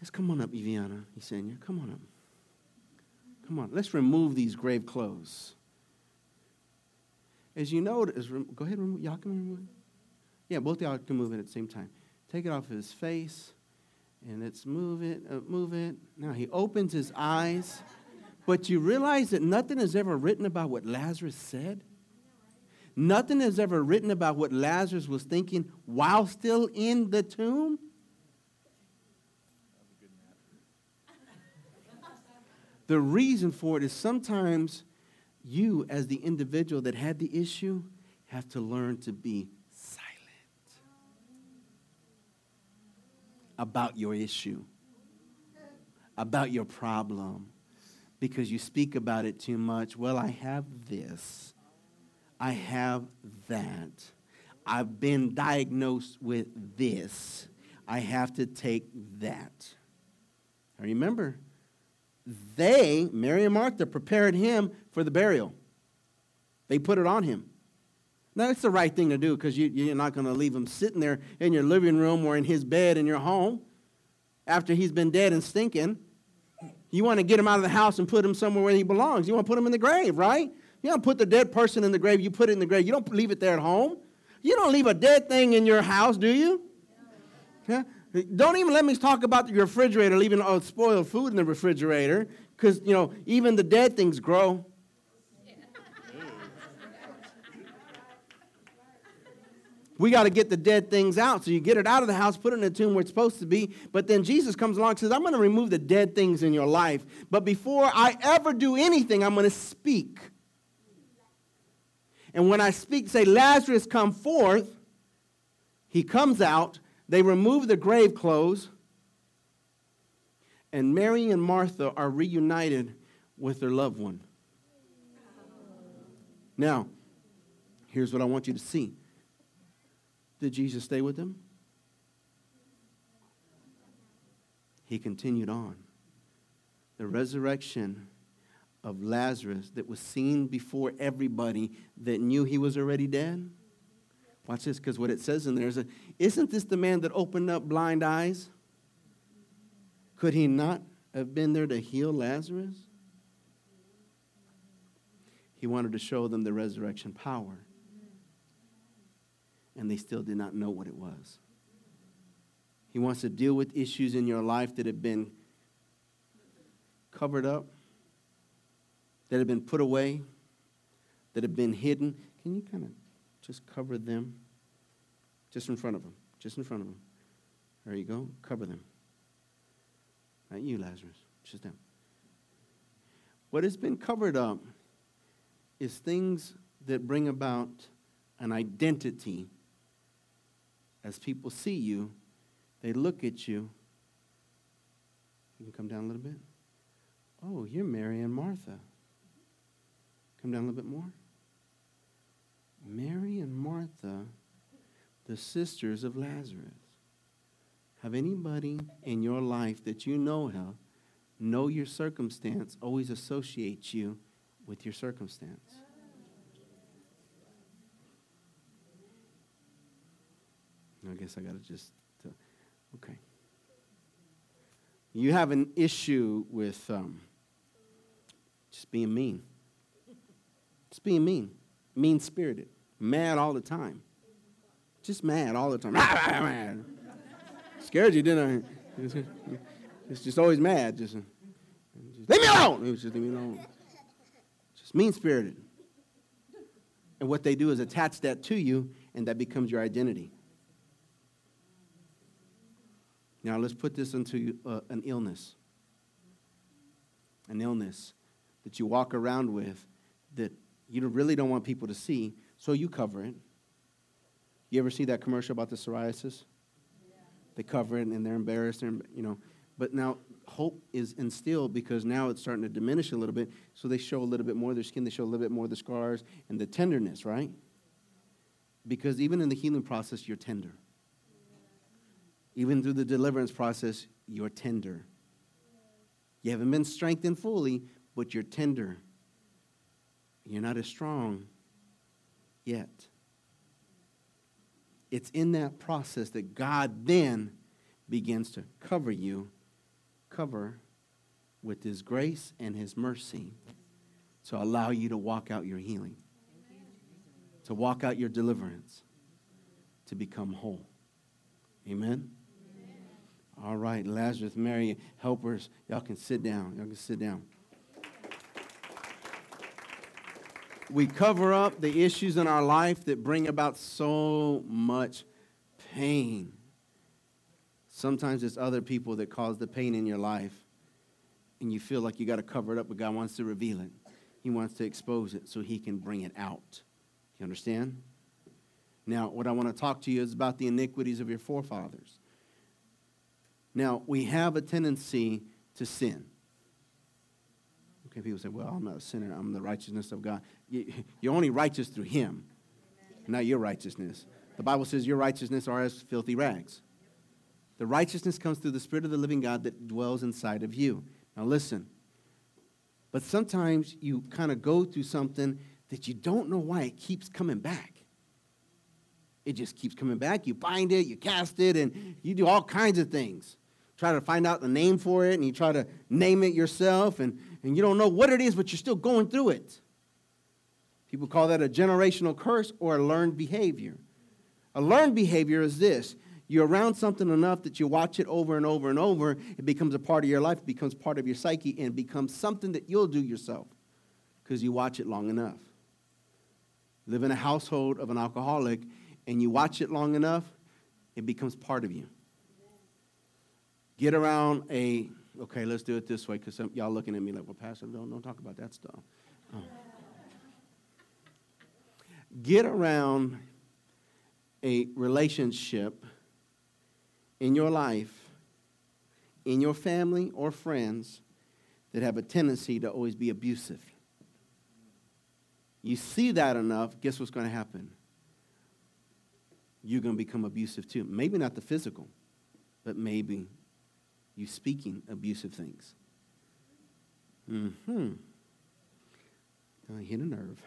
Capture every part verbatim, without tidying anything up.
Just come on up, Eviana, Yesenia. Come on up. Come on. Let's remove these grave clothes. As you know, go ahead and remove. Y'all can remove it. Yeah, both of y'all can move it at the same time. Take it off of his face, and let's move it, uh, move it. Now he opens his eyes, but you realize that nothing is ever written about what Lazarus said? Nothing is ever written about what Lazarus was thinking while still in the tomb? The reason for it is sometimes you, as the individual that had the issue, have to learn to be silent about your issue, about your problem, because you speak about it too much. Well, I have this. I have that. I've been diagnosed with this. I have to take that. I remember, they, Mary and Martha, prepared him for the burial. They put it on him. Now, it's the right thing to do because you, you're not going to leave him sitting there in your living room or in his bed in your home after he's been dead and stinking. You want to get him out of the house and put him somewhere where he belongs. You want to put him in the grave, right? You don't put the dead person in the grave. You put it in the grave. You don't leave it there at home. You don't leave a dead thing in your house, do you? Yeah. Don't even let me talk about the refrigerator, leaving all spoiled food in the refrigerator, because, you know, even the dead things grow. We got to get the dead things out. So you get it out of the house, put it in the tomb where it's supposed to be. But then Jesus comes along and says, I'm going to remove the dead things in your life. But before I ever do anything, I'm going to speak. And when I speak, say, Lazarus, come forth, he comes out. They remove the grave clothes, and Mary and Martha are reunited with their loved one. Now, here's what I want you to see. Did Jesus stay with them? He continued on. The resurrection of Lazarus that was seen before everybody that knew he was already dead. Watch this, because what it says in there is, a, isn't this the man that opened up blind eyes? Could he not have been there to heal Lazarus? He wanted to show them the resurrection power. And they still did not know what it was. He wants to deal with issues in your life that have been covered up, that have been put away, that have been hidden. Can you kind of just cover them, just in front of them, just in front of them. There you go, cover them. Not you, Lazarus, just them. What has been covered up is things that bring about an identity. As people see you, they look at you. You can come down a little bit. Oh, you're Mary and Martha. Come down a little bit more. Mary and Martha, the sisters of Lazarus. Have anybody in your life that you know of, know your circumstance, always associate you with your circumstance? I guess I got to just, uh, okay. You have an issue with um, just being mean. Just being mean. Mean-spirited. Mad all the time. Just mad all the time. Scared you, didn't I? It's just always mad. Just, just leave me alone. It was just leave me alone. Just mean-spirited. And what they do is attach that to you, and that becomes your identity. Now let's put this into uh, an illness. An illness that you walk around with that you really don't want people to see, so you cover it. You ever see that commercial about the psoriasis? Yeah. They cover it and they're embarrassed, they're, you know. But now hope is instilled because now it's starting to diminish a little bit, so they show a little bit more of their skin, they show a little bit more of the scars and the tenderness, right? Because even in the healing process, you're tender. Even through the deliverance process, you're tender. You haven't been strengthened fully, but you're tender. You're not as strong yet. It's in that process that God then begins to cover you cover with his grace and his mercy to allow you to walk out your healing, to walk out your deliverance, to become whole. Amen? Amen. All right, Lazarus, Mary, helpers, y'all can sit down. Y'all can sit down. We cover up the issues in our life that bring about so much pain. Sometimes it's other people that cause the pain in your life, and you feel like you got to cover it up, but God wants to reveal it. He wants to expose it so he can bring it out. You understand? Now, what I want to talk to you is about the iniquities of your forefathers. Now, we have a tendency to sin. Okay, people say, well, I'm not a sinner. I'm the righteousness of God. You're only righteous through him, not your righteousness. The Bible says your righteousness are as filthy rags. The righteousness comes through the Spirit of the living God that dwells inside of you. Now, listen. But sometimes you kind of go through something that you don't know why it keeps coming back. It just keeps coming back. You bind it, you cast it, and you do all kinds of things. Try to find out the name for it, and you try to name it yourself, and, and you don't know what it is, but you're still going through it. People call that a generational curse or a learned behavior. A learned behavior is this. You're around something enough that you watch it over and over and over. It becomes a part of your life, becomes part of your psyche, and becomes something that you'll do yourself because you watch it long enough. Live in a household of an alcoholic, and you watch it long enough, it becomes part of you. Get around a, okay, let's do it this way, because y'all looking at me like, well, Pastor, don't, don't talk about that stuff. Oh. Get around a relationship in your life, in your family or friends that have a tendency to always be abusive. You see that enough, guess what's going to happen? You're going to become abusive too. Maybe not the physical, but maybe you speaking abusive things. Mm-hmm. I hit a nerve.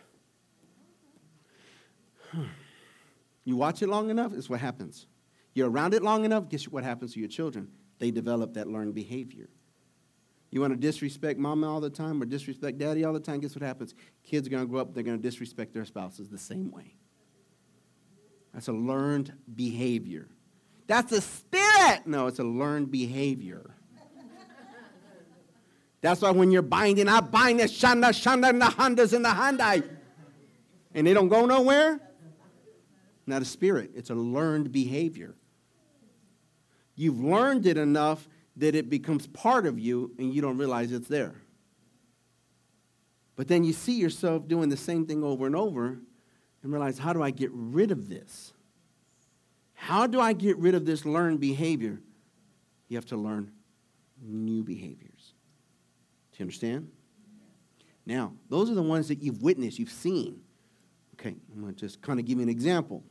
You watch it long enough, it's what happens. You're around it long enough, guess what happens to your children? They develop that learned behavior. You want to disrespect mama all the time or disrespect daddy all the time, guess what happens? Kids are going to grow up, they're going to disrespect their spouses the same way. That's a learned behavior. That's a spirit. No, it's a learned behavior. That's why when you're binding, I bind the shanda, shanda, and the Hondas and the Hyundai. And they don't go nowhere. Not a spirit. It's a learned behavior. You've learned it enough that it becomes part of you and you don't realize it's there. But then you see yourself doing the same thing over and over and realize, how do I get rid of this? How do I get rid of this learned behavior? You have to learn new behaviors. Do you understand? Now, those are the ones that you've witnessed, you've seen. Okay, I'm going to just kind of give you an example.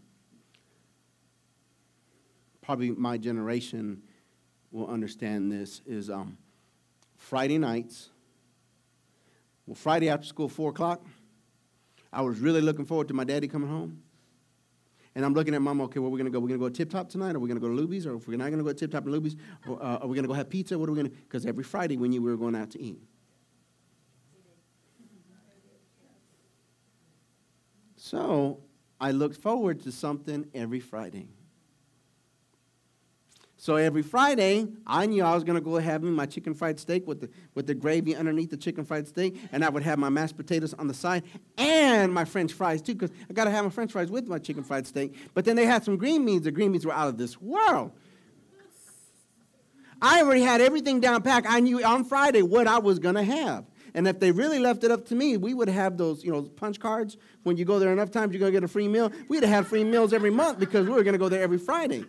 Probably my generation will understand this, is um, Friday nights. Well, Friday after school, four o'clock, I was really looking forward to my daddy coming home. And I'm looking at Mom, okay, where are we going to go? We're going to go to Tip Top tonight? Or are we going to go to Luby's? Or if we're not going to go to Tip Top and Luby's, or, uh, are we going to go have pizza? What are we going to? Because every Friday we knew we were going out to eat. So I looked forward to something every Friday. So every Friday, I knew I was going to go have me my chicken fried steak with the with the gravy underneath the chicken fried steak, and I would have my mashed potatoes on the side and my French fries too, because I got to have my French fries with my chicken fried steak. But then they had some green beans. The green beans were out of this world. I already had everything down packed. I knew on Friday what I was going to have. And if they really left it up to me, we would have those, you know, punch cards. When you go there enough times, you're going to get a free meal. We'd have had free meals every month because we were going to go there every Friday.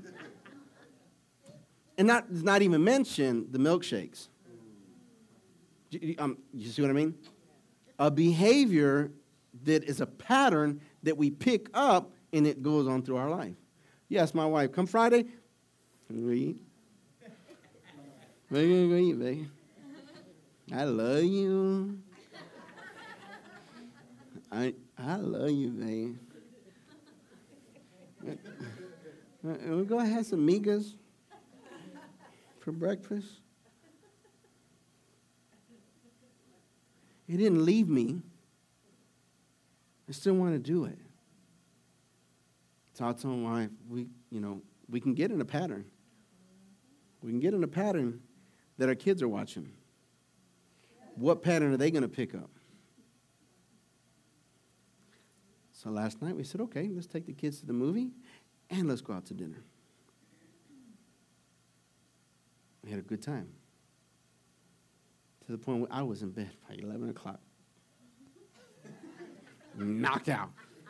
And not, not even mention the milkshakes. You, um, you see what I mean? A behavior that is a pattern that we pick up and it goes on through our life. Yes, my wife, come Friday, we eat. We eat, baby. I love you. I I love you, babe. We're going to have some migas for breakfast. He didn't leave me. I still want to do it. So I told my wife, we, you know, we can get in a pattern. We can get in a pattern that our kids are watching. What pattern are they going to pick up? So last night we said, okay, let's take the kids to the movie and let's go out to dinner. We had a good time. To the point where I was in bed by eleven o'clock. Knocked out.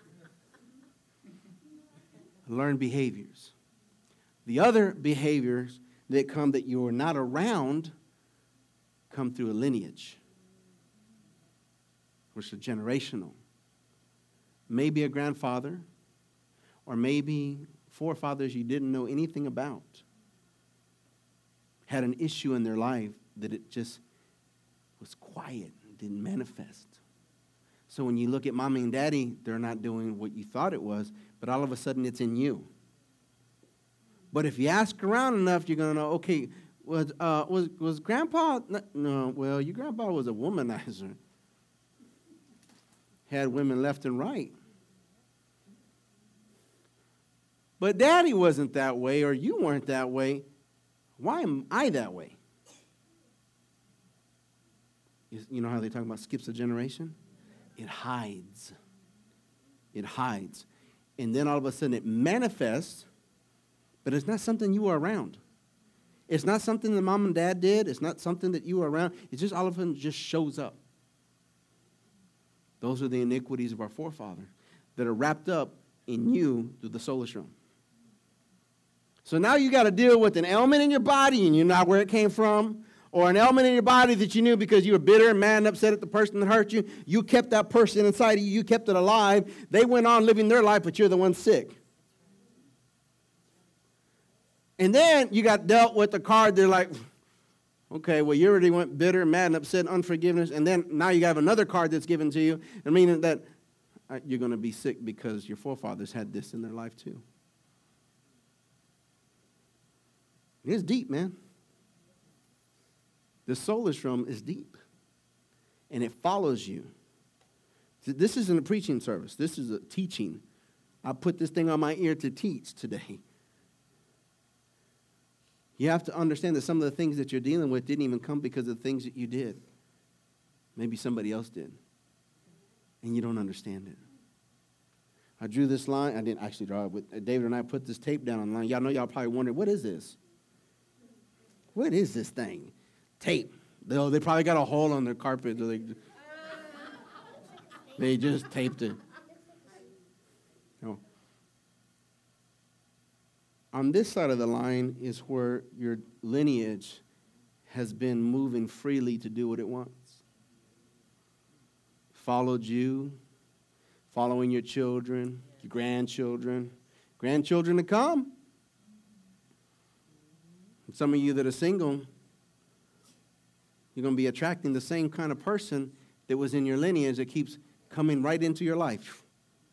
Learn behaviors. The other behaviors that come that you are not around come through a lineage, which is generational. Maybe a grandfather, or maybe forefathers you didn't know anything about had an issue in their life that it just was quiet and didn't manifest. So when you look at mommy and daddy, they're not doing what you thought it was, but all of a sudden it's in you. But if you ask around enough, you're going to know, okay, was, uh, was, was grandpa, no, well, your grandpa was a womanizer. Had women left and right. But daddy wasn't that way, or you weren't that way. Why am I that way? You know how they talk about skips a generation? It hides. It hides. And then all of a sudden it manifests, but it's not something you were around. It's not something that mom and dad did. It's not something that you were around. It just all of a sudden just shows up. Those are the iniquities of our forefather that are wrapped up in you through the soulish realm. So now you got to deal with an ailment in your body and you know where it came from, or an ailment in your body that you knew because you were bitter and mad and upset at the person that hurt you. You kept that person inside of you. You kept it alive. They went on living their life, but you're the one sick. And then you got dealt with a card. They're like, okay, well, you already went bitter, mad, and upset, unforgiveness. And then now you have another card that's given to you, and meaning that you're going to be sick because your forefathers had this in their life too. It's deep, man. The soulish realm is deep. And it follows you. This isn't a preaching service. This is a teaching. I put this thing on my ear to teach today. You have to understand that some of the things that you're dealing with didn't even come because of the things that you did. Maybe somebody else did. And you don't understand it. I drew this line. I didn't actually draw it. But David and I put this tape down on the line. Y'all know y'all probably wondering, what is this? What is this thing? Tape. They, they probably got a hole on their carpet. They, they just taped it. No. On this side of the line is where your lineage has been moving freely to do what it wants. Followed you, following your children, your grandchildren, grandchildren to come. Some of you that are single, you're going to be attracting the same kind of person that was in your lineage that keeps coming right into your life.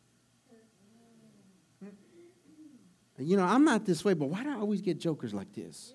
You know, I'm not this way, but why do I always get jokers like this?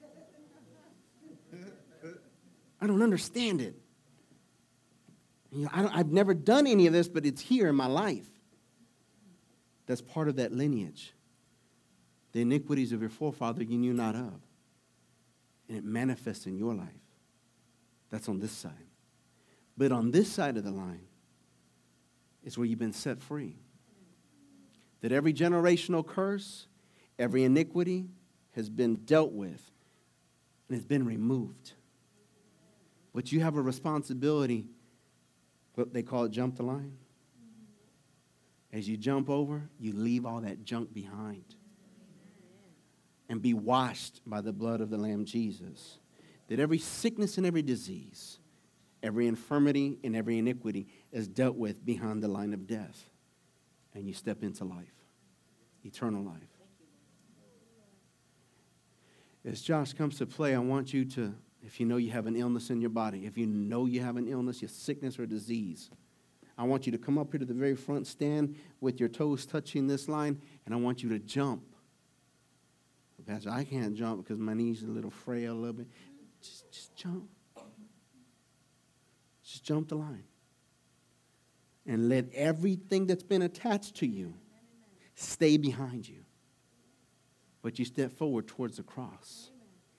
I don't understand it. You know, I don't, I've never done any of this, but it's here in my life. That's part of that lineage. The iniquities of your forefather you knew not of. And it manifests in your life. That's on this side. But on this side of the line is where you've been set free. That every generational curse, every iniquity has been dealt with and it's been removed. But you have a responsibility, what they call it, jump the line. As you jump over, you leave all that junk behind. And be washed by the blood of the Lamb Jesus. That every sickness and every disease, every infirmity and every iniquity is dealt with behind the line of death. And you step into life, eternal life. As Josh comes to play, I want you to, if you know you have an illness in your body, if you know you have an illness, your sickness or disease, I want you to come up here to the very front, stand with your toes touching this line, and I want you to jump. Pastor, I can't jump because my knees are a little frail a little bit. Just, just jump. Just jump the line. And let everything that's been attached to you stay behind you. But you step forward towards the cross.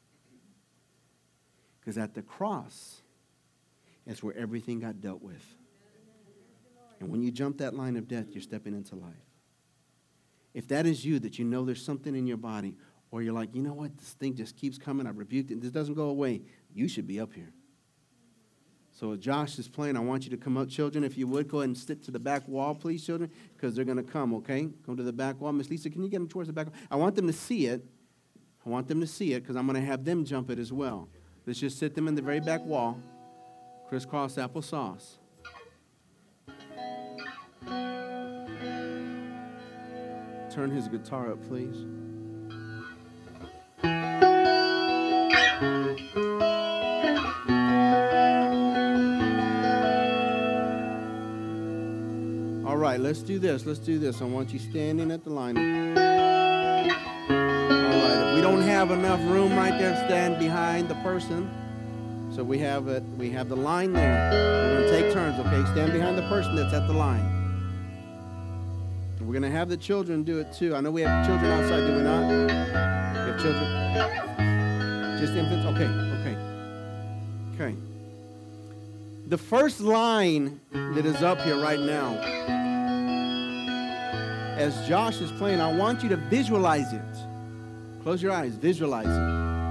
Because at the cross is where everything got dealt with. And when you jump that line of death, you're stepping into life. If that is you, that you know there's something in your body, or you're like, you know what, this thing just keeps coming, I rebuked it, this doesn't go away, you should be up here. So Josh is playing. I want you to come up. Children, if you would, go ahead and stick to the back wall, please, children, because they're going to come, okay? Come to the back wall. Miss Lisa, can you get them towards the back wall? I want them to see it. I want them to see it because I'm going to have them jump it as well. Let's just sit them in the very back wall. Crisscross applesauce. Turn his guitar up, please. All right, let's do this. Let's do this. I want you standing at the line. All right, if we don't have enough room right there, stand behind the person. So we have it. We have the line there. We're going to take turns, okay? Stand behind the person that's at the line. We're going to have the children do it too. I know we have children outside, do we not? We have children? Just infants? Okay, okay. Okay. The first line that is up here right now, as Josh is playing, I want you to visualize it. Close your eyes. Visualize it.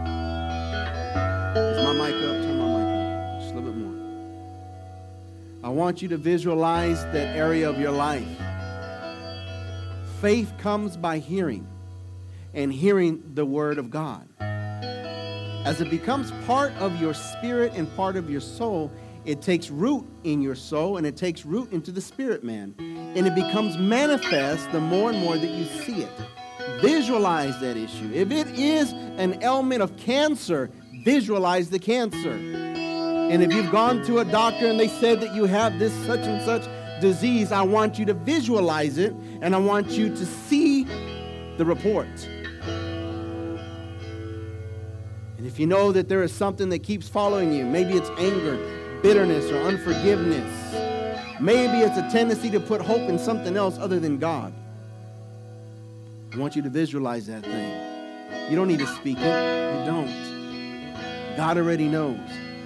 Is my mic up? Turn my mic up. Just a little bit more. I want you to visualize that area of your life. Faith comes by hearing, and hearing the Word of God. As it becomes part of your spirit and part of your soul, it takes root in your soul, and it takes root into the spirit man. And it becomes manifest the more and more that you see it. Visualize that issue. If it is an ailment of cancer, visualize the cancer. And if you've gone to a doctor and they said that you have this such and such disease, I want you to visualize it, and I want you to see the report. And if you know that there is something that keeps following you, maybe it's anger, bitterness, or unforgiveness. Maybe it's a tendency to put hope in something else other than God. I want you to visualize that thing. You don't need to speak it. You don't. God already knows.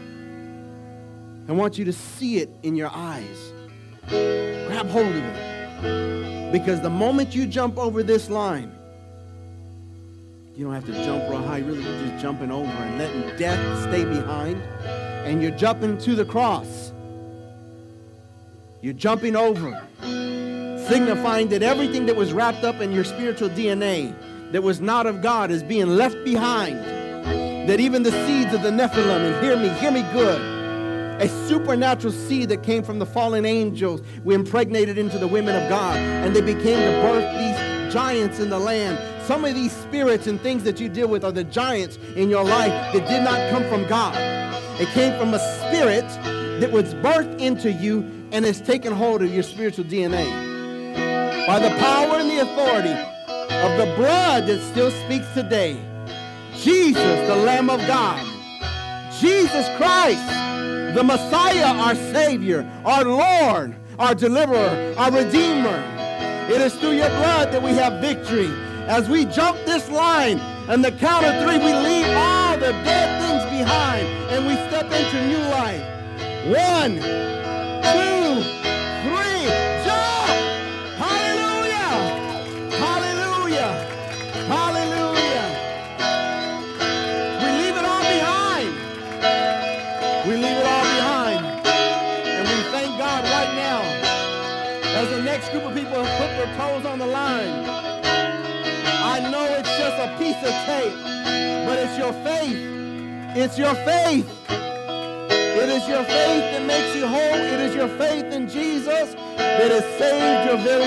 I want you to see it in your eyes. Grab hold of it. Because the moment you jump over this line, you don't have to jump real high. Really, you're just jumping over and letting death stay behind. And you're jumping to the cross. You're jumping over, signifying that everything that was wrapped up in your spiritual D N A that was not of God is being left behind. That even the seeds of the Nephilim, and hear me, hear me good, a supernatural seed that came from the fallen angels were impregnated into the women of God, and they became to birth these giants in the land. Some of these spirits and things that you deal with are the giants in your life that did not come from God. It came from a spirit that was birthed into you and has taken hold of your spiritual D N A. By the power and the authority of the blood that still speaks today, Jesus, the Lamb of God, Jesus Christ, the Messiah, our Savior, our Lord, our Deliverer, our Redeemer. It is through your blood that we have victory. As we jump this line, and the count of three, we leave all the dead things behind, and we step into new life. One, two, three, jump! Hallelujah! Hallelujah! Hallelujah! We leave it all behind. We leave it all behind. And we thank God right now as the next group of people have put their toes on the line. I know it's just a piece of tape, but it's your faith. It's your faith. It is your faith that makes you whole. It is your faith in Jesus that has saved your very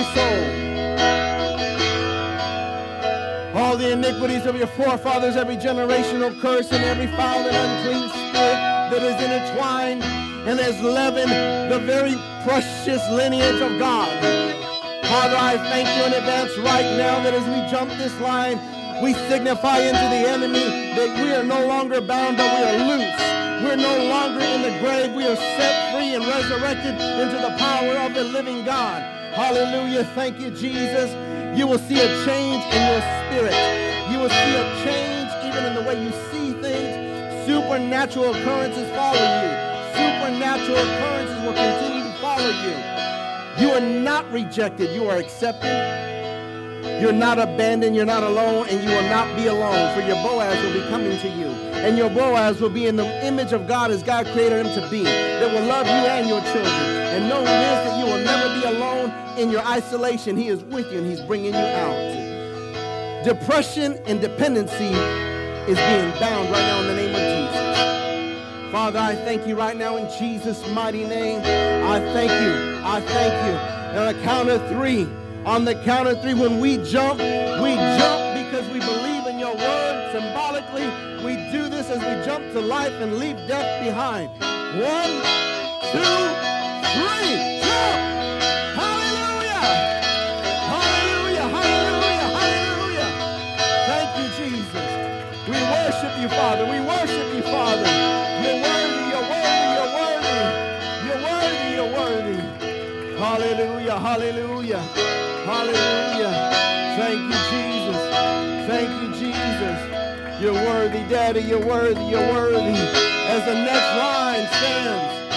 soul. All the iniquities of your forefathers, every generational curse, and every foul and unclean spirit that is intertwined and has leavened the very precious lineage of God. Father, I thank you in advance right now that as we jump this line, we signify into the enemy that we are no longer bound, but we are loose. We're no longer in the grave. We we are set free and resurrected into the power of the living God. Hallelujah. Thank you, Jesus. You will see a change in your spirit. You will see a change even in the way you see things. Supernatural occurrences follow you. Supernatural occurrences will continue to follow you. You are not rejected. You are accepted. You're not abandoned. You're not alone. And you will not be alone. For your Boaz will be coming to you. And your Boaz will be in the image of God as God created him to be. That will love you and your children. And know this, that you will never be alone in your isolation. He is with you and he's bringing you out. Depression and dependency is being bound right now in the name of Jesus. Father, I thank you right now in Jesus' mighty name. I thank you. I thank you. And on the count of three, on the count of three, when we jump, we jump because we believe in your word. Symbolically, we do this as we jump to life and leave death behind. One, two, three, jump! Hallelujah! Hallelujah! Hallelujah! Hallelujah! Thank you, Jesus. We worship you, Father. We worship you, Father. You're worthy, you're worthy, you're worthy. You're worthy, you're worthy. Hallelujah, hallelujah, hallelujah. Thank you, Jesus. Thank you, Jesus. You're worthy, Daddy. You're worthy, you're worthy. As the next line stands,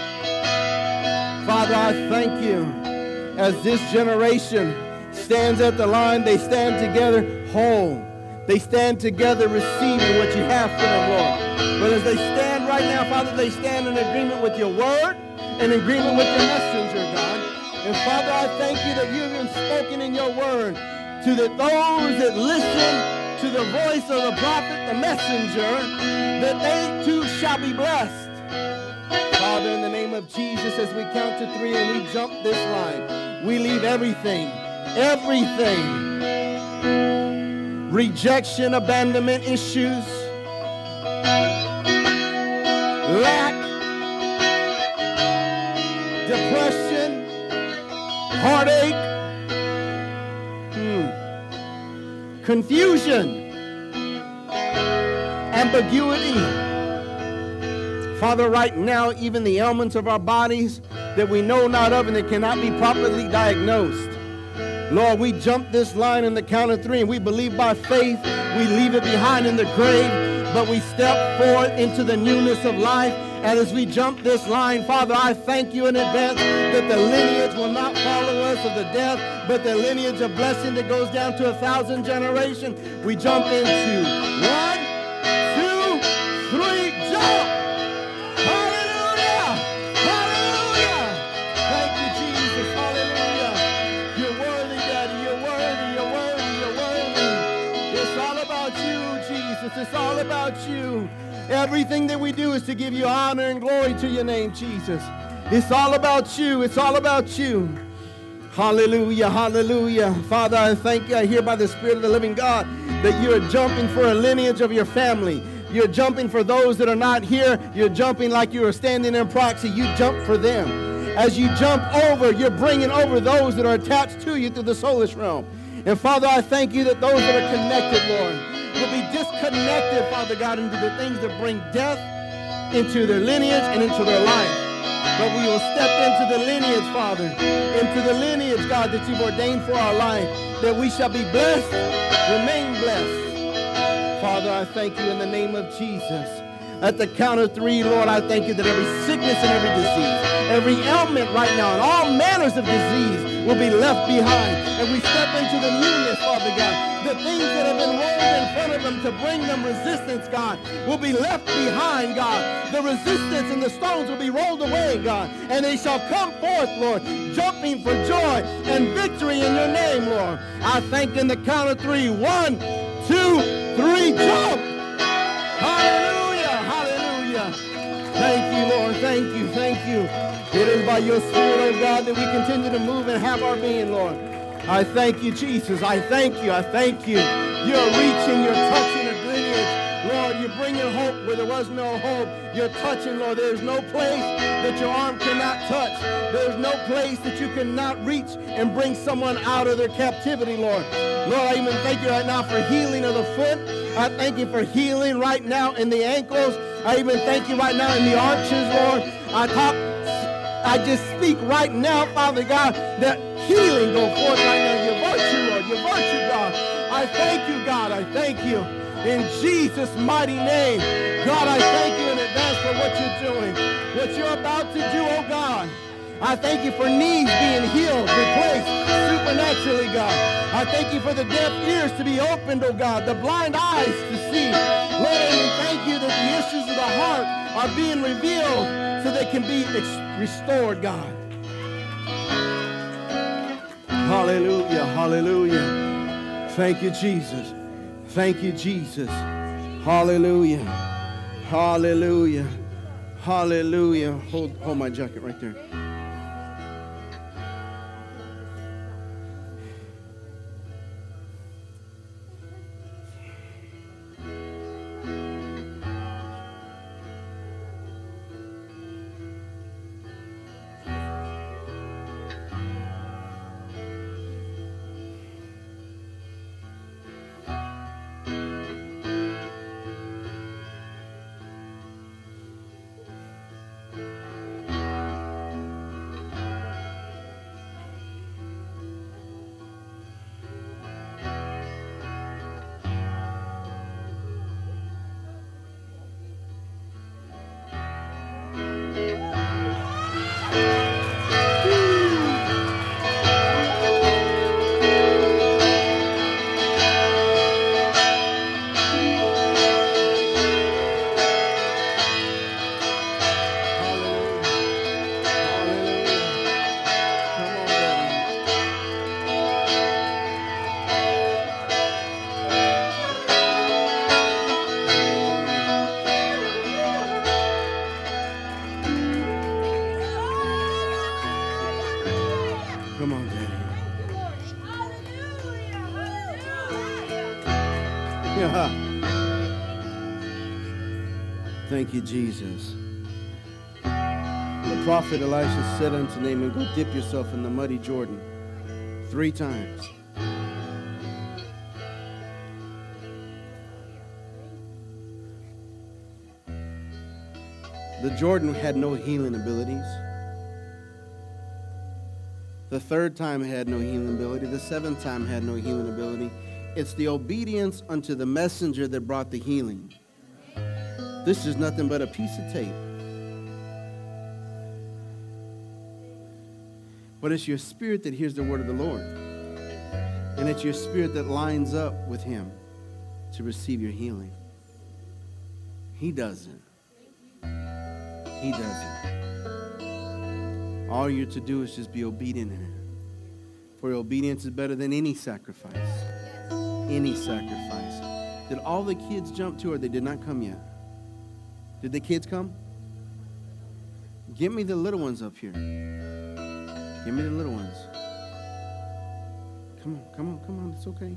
Father, I thank you. As this generation stands at the line, they stand together whole. They stand together receiving what you have for them, Lord. But as they stand right now, Father, they stand in agreement with your word, in agreement with your messenger, God. And Father, I thank you that you've been spoken in your word to the, those that listen to the voice of the prophet, the messenger, that they too shall be blessed. Father, in the name of Jesus, as we count to three and we jump this line, we leave everything, everything, rejection, abandonment issues, lack, depression, heartache, hmm, confusion, ambiguity. Father, right now, even the ailments of our bodies that we know not of and that cannot be properly diagnosed. Lord, we jump this line in the count of three and we believe by faith. We leave it behind in the grave, but we step forward into the newness of life. And as we jump this line, Father, I thank you in advance that the lineage will not follow us of the death, but the lineage of blessing that goes down to a thousand generations. We jump into one, two, three, jump! Hallelujah! Hallelujah! Thank you, Jesus. Hallelujah. You're worthy, Daddy. You're worthy. You're worthy. You're worthy. It's all about you, Jesus. It's all about you. Everything that we do is to give you honor and glory to your name, Jesus. It's all about you. It's all about you. Hallelujah, hallelujah. Father, I thank you. I hear by the Spirit of the living God that you are jumping for a lineage of your family. You're jumping for those that are not here. You're jumping like you are standing in proxy. You jump for them. As you jump over, you're bringing over those that are attached to you through the soulish realm. And Father, I thank you that those that are connected, Lord, will be disconnected, Father God, into the things that bring death into their lineage and into their life. But we will step into the lineage, Father, into the lineage, God, that you've ordained for our life, that we shall be blessed, remain blessed. Father, I thank you in the name of Jesus. At the count of three, Lord, I thank you that every sickness and every disease, every ailment right now, and all manners of disease will be left behind. And we step into the newness, Father God. The things that have been rolled in front of them to bring them resistance, God, will be left behind, God. The resistance and the stones will be rolled away, God. And they shall come forth, Lord, jumping for joy and victory in your name, Lord. I thank in the count of three. One, two, three, jump! Hallelujah, hallelujah. Thank you, Lord. Thank you, thank you. It is by your Spirit, oh God, that we continue to move and have our being, Lord. I thank you, Jesus. I thank you. I thank you. You're reaching, you're touching a lineage. Lord, you're bringing hope where there was no hope. You're touching, Lord. There's no place that your arm cannot touch. There's no place that you cannot reach and bring someone out of their captivity, Lord. Lord, I even thank you right now for healing of the foot, I thank you for healing right now in the ankles. I even thank you right now in the arches, Lord. I talk, I just speak right now, Father God, that healing go forth right now. Your virtue, Lord, your virtue, God. I thank you, God. I thank you. In Jesus' mighty name. God, I thank you in advance for what you're doing, what you're about to do, oh God. I thank you for needs being healed, replaced supernaturally, God. I thank you for the deaf ears to be opened, oh God, the blind eyes to see. Lord, I thank you that the issues of the heart are being revealed so they can be ex- restored, God. Hallelujah, hallelujah. Thank you, Jesus. Thank you, Jesus. Hallelujah. Hallelujah. Hallelujah. Hold, hold my jacket right there. Thank you, Jesus. The prophet Elisha said unto Naaman, go dip yourself in the muddy Jordan three times. The Jordan had no healing abilities. The third time had no healing ability. The seventh time had no healing ability. It's the obedience unto the messenger that brought the healing. This is nothing but a piece of tape. But it's your spirit that hears the word of the Lord. And it's your spirit that lines up with him to receive your healing. He doesn't. He doesn't. All you're to do is just be obedient in it. For obedience is better than any sacrifice. Any sacrifice. Did all the kids jump to, or they did not come yet? Did the kids come? Give me the little ones up here. Give me the little ones. Come on, come on, come on. It's okay.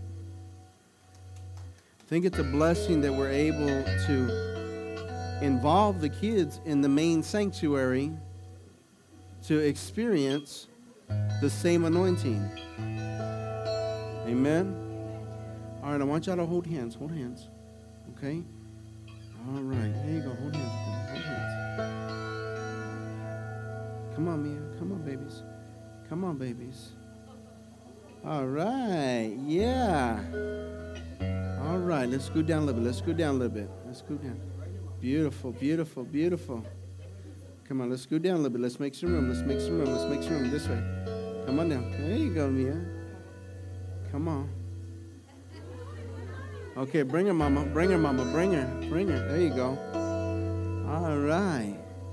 I think it's a blessing that we're able to involve the kids in the main sanctuary to experience the same anointing. Amen? All right, I want y'all to hold hands. Hold hands. Okay? All right, there you go. Hold hands with them. Hold hands. Come on, Mia. Come on, babies. Come on, babies. All right, yeah. All right, let's go down a little bit. Let's go down a little bit. Let's go down. Beautiful, beautiful, beautiful. Come on, let's go down a little bit. Let's make some room. Let's make some room. Let's make some room this way. Come on down. There you go, Mia. Come on. Okay, bring her, Mama. Bring her, Mama. Bring her. Bring her. There you go. All right.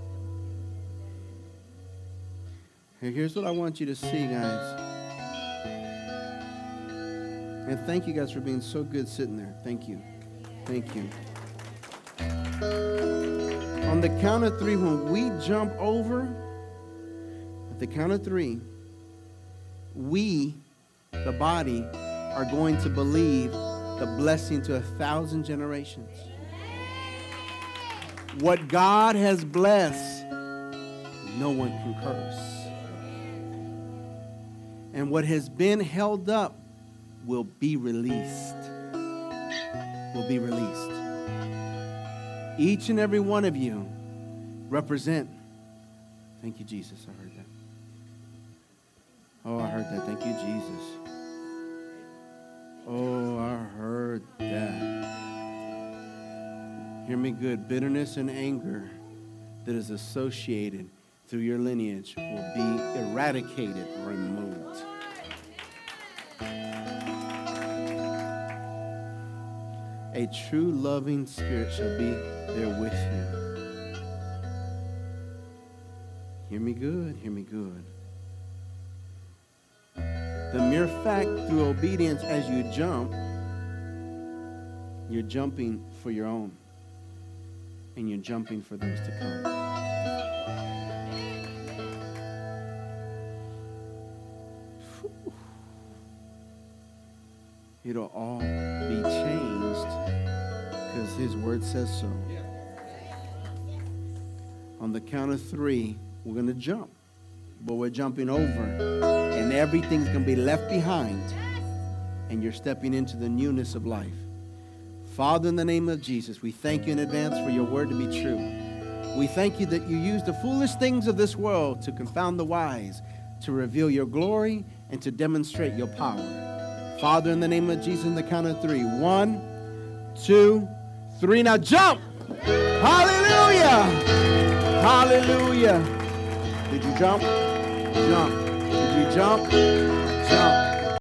Here, here's what I want you to see, guys. And thank you guys for being so good sitting there. Thank you. Thank you. On the count of three, when we jump over, at the count of three, we, the body, are going to believe the blessing to a thousand generations. What God has blessed, no one can curse. And what has been held up will be released. will be released. Each and every one of you represent. Thank you, Jesus. I heard that. Oh, I heard that. Thank you, Jesus. Oh, I heard that. Hear me good. Bitterness and anger that is associated through your lineage will be eradicated, removed. A true loving spirit shall be there with you. Hear me good, hear me good. The mere fact through obedience as you jump, you're jumping for your own. And you're jumping for those to come. Whew. It'll all be changed because his word says so. On the count of three, we're going to jump. But we're jumping over. And everything's going to be left behind. And you're stepping into the newness of life. Father, in the name of Jesus, we thank you in advance for your word to be true. We thank you that you use the foolish things of this world to confound the wise, to reveal your glory, and to demonstrate your power. Father, in the name of Jesus, in the count of three. One, two, three. Now jump! Hallelujah! Hallelujah! Did you jump? Jump. Did you jump? Jump.